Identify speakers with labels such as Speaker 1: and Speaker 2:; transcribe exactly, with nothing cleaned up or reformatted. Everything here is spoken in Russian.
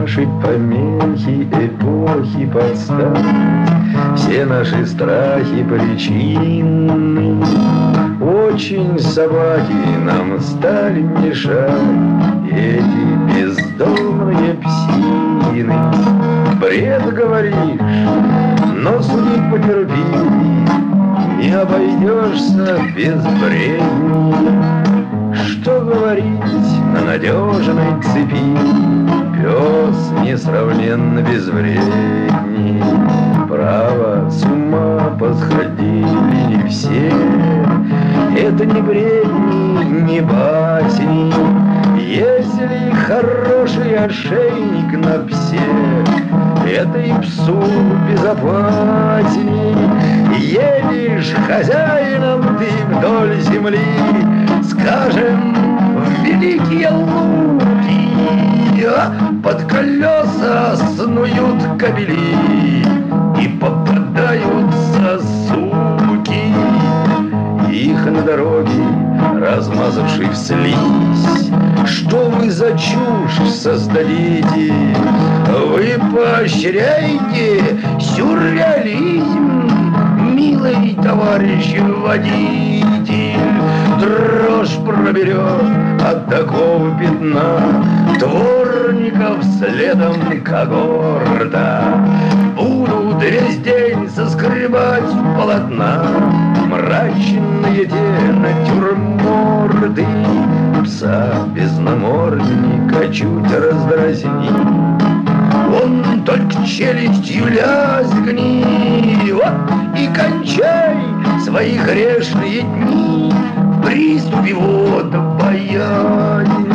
Speaker 1: наши помехи эпохи подстать, все наши страхи причины. Очень собаки нам стали мешать, эти бездомные псины. Бред говоришь, но судить потерпи, не обойдешься без бредни. Что говорить на надежной цепи, пес несравненно безвредней. Право, с ума посходили не все, это не бредни, не басни. Если хороший ошейник на псе, это и псу безопасней. Едешь хозяином ты вдоль земли, скажем, в великие луки, а под колеса снуют кобели и попадаются суки. Их на дороге, размазавший в слизь, что вы за чушь создадите? Вы поощряете сюрреализм, милый товарищ водитель. Дрожь проберет от такого пятна дворников следом когорта. Будут весь день соскребать полотна мрачные те натюрморды. Пса без намордника чуть раздразни, он только челюстью лязгни, вот и кончай свои грешные дни в приступе вот боязни.